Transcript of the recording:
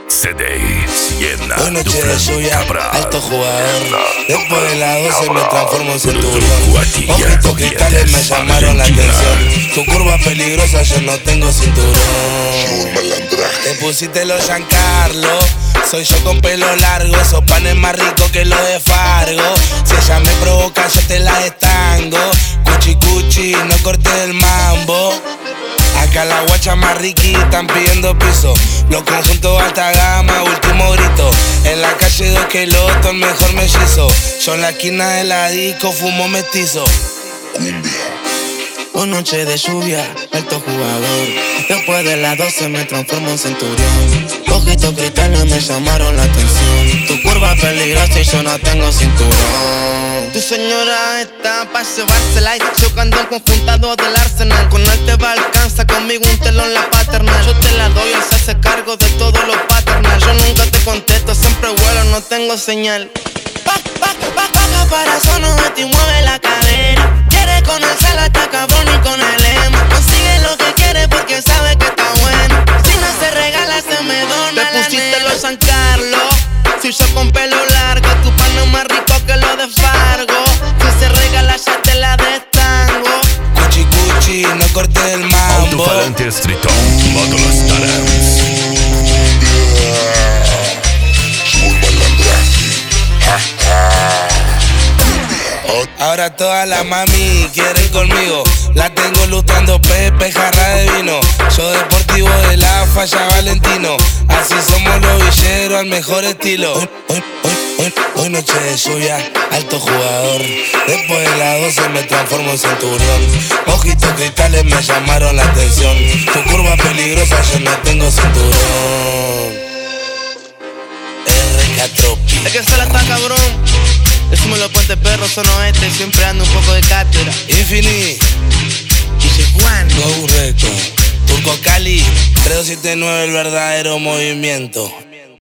C-Days llena Hoy noche de lluvia, alto jugador. Después de las 12 me transformo en cinturón. Ojitos cristales me llamaron la atención. Tu curva peligrosa, yo no tengo cinturón. Te pusiste los Giancarlo. Soy yo con pelo largo, esos panes más ricos que los de Fargo. Si ella me provoca, yo te la estango. Cuchi cuchi, no cortes el mambo. Acá la guacha más riquita, están pidiendo piso. Los conjuntos alta gama, último grito. En la calle 2 Queloto, el mejor mellizo. Yo en la esquina de la disco fumo mestizo. Una noche de lluvia, alto jugador. Después de las 12 me transformo en centurión. Ojitos cristales me llamaron la atención. Tu curva peligrosa y yo no tengo cinturón. Tu señora está pa' llevársela y yo ando en conjuntado del Arsenal. Con él te va alcanza, conmigo un telón la paternal. Yo te la doy, él se hace cargo de todos los paternal. Yo nunca te contesto, siempre vuelo, no tengo señal. Baja para sono de ti, mueve la cadera. Quiere con el sal hasta cabrón y con el emo. Consigue lo que quiere porque sabe que está bueno. Si no se regala, se me dona. Te pusiste los Giancarlo. Si yo con pelo largo, tu pan es más rico que lo de Fargo. Si se regala, ya te la destango. Cuchi cuchi, no cortes el mambo. Alto-falante Stritton, módulo Starams. Ahora todas las mami quieren conmigo. La tengo lustrando Pepe, jarra de vino. Yo deportivo de la falla Valentino. Así somos los villeros al mejor estilo. Hoy noche de lluvia, alto jugador. Después de las 12 me transformo en centurión. Ojitos cristales me llamaron la atención. Tu curva peligrosa, yo no tengo cinturón. RK Tropi. Es que se la está cabrón. Decimos los puentes perros son oeste, siempre ando un poco de cátedra. Infini, DJ Juan, Go Record, Turco Cali, 379 el verdadero movimiento.